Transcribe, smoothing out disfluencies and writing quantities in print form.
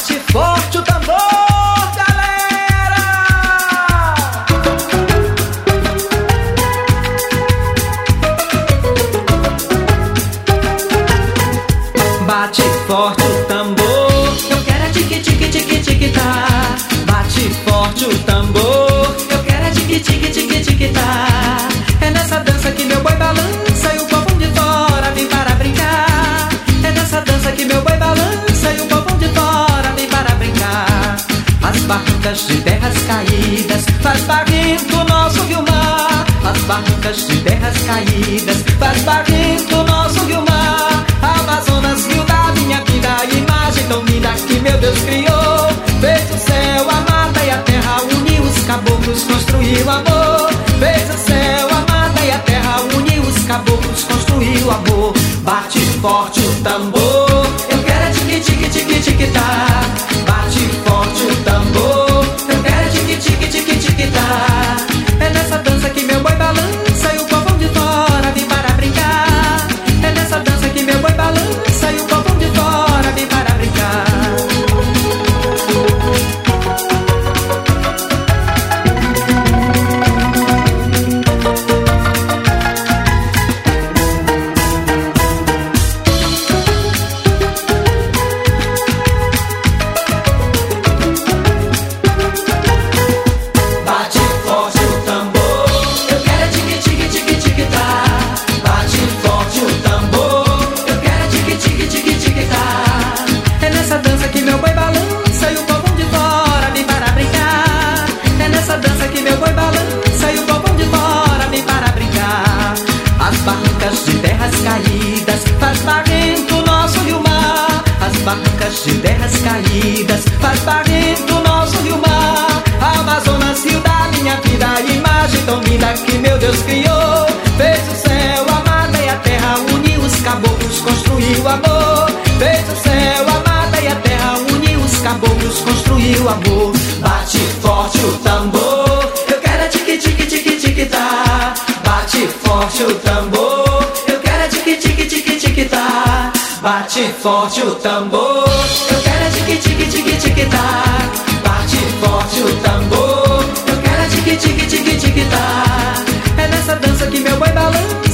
Bate forte o tambor, galera! Bate forte o tambor, eu quero é tique tique tique tique tá. Bate forte o tambor, eu quero é tique tique tique tique tá. É nessa dança que meu boi balança e o povo de fora vem para brincar. É nessa dança que meu boi balança e o povo de fora vem para brincar. As barrancas de terras caídas faz barrento nosso Guilmar. As barrancas de terras caídas faz barrento nosso Guilmar. Amazonas, rio da minha vida, imagem tão linda que meu Deus criou. Fez o céu, a mata e a terra, uniu os caboclos, construiu amor. Fez o céu, a mata e a terra, uniu os caboclos, construiu amor. Bate forte o tambor, eu quero é tique tique tique tique tá. Bate forte o tambor, eu quero é tique tique tique tique tá. É nessa dança que meu boi balança e o povo de fora vem para brincar. É nessa dança que meu boi balança e o povo de fora vem para brincar. Bate forte o tambor, eu quero é tique tique tique tique tá. Bate forte o tambor, eu quero é tique tique tique tique tá. É nessa dança que meu boi balança e o povo de fora vem para brincar. É nessa dança que meu boi balança e o povo de fora vem para brincar. As barrancas de terras caídas faz barrento nosso Guilmar. As barrancas de terras caídas faz barrento nosso Guilmar. Amazonas, rio da minha vida, imagem tão linda que meu Deus criou. Fez o céu, a mata e a terra, uniu os caboclos, construiu amor. Fez o céu, a mata e a terra, uniu os caboclos, construiu amor. Bate forte o tambor, eu quero é tique tique tique tique tá. Bate forte o tambor, eu quero é tique tique tique tique tá. Bate forte o tambor, eu quero é tique tique tique tique tá. Bate forte o tambor, eu quero é tique tique tique tique tá. É nessa dança que meu boi balança